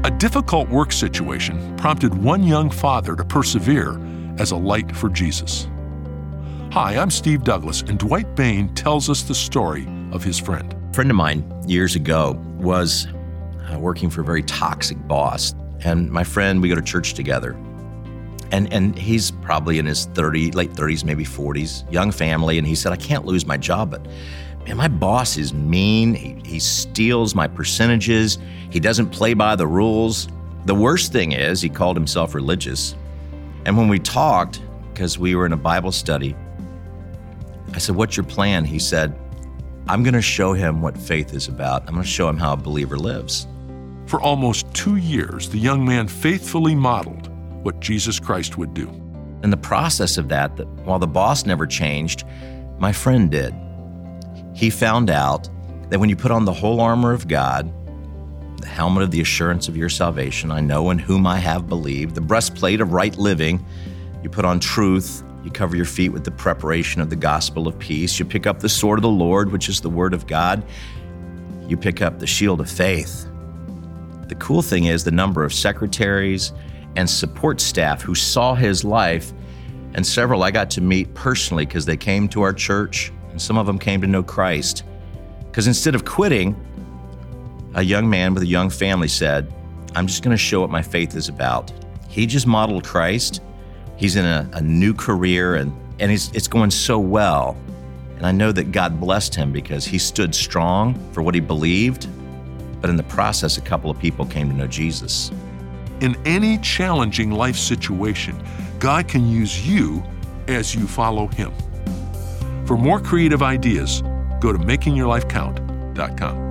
A difficult work situation prompted one young father to persevere as a light for Jesus. Hi, I'm Steve Douglas, and Dwight Bain tells us the story of his friend. A friend of mine years ago was working for a very toxic boss. And my friend, we go to church together. And he's probably in his late 30s, maybe 40s, young family. And he said, I can't lose my job, but man, my boss is mean. He steals my percentages. He doesn't play by the rules. The worst thing is he called himself religious. And when we talked, because we were in a Bible study, I said, what's your plan? He said, I'm going to show him what faith is about. I'm going to show him how a believer lives. For almost 2 years, the young man faithfully modeled what Jesus Christ would do. In the process of that, while the boss never changed, my friend did. He found out that when you put on the whole armor of God, the helmet of the assurance of your salvation, I know in whom I have believed, the breastplate of right living, you put on truth, you cover your feet with the preparation of the gospel of peace, you pick up the sword of the Lord, which is the word of God, you pick up the shield of faith. The cool thing is the number of secretaries and support staff who saw his life, and several I got to meet personally because they came to our church, and some of them came to know Christ. Because instead of quitting, a young man with a young family said, I'm just going to show what my faith is about. He just modeled Christ. He's in a new career, and it's going so well. And I know that God blessed him because he stood strong for what he believed. But in the process, a couple of people came to know Jesus. In any challenging life situation, God can use you as you follow Him. For more creative ideas, go to makingyourlifecount.com.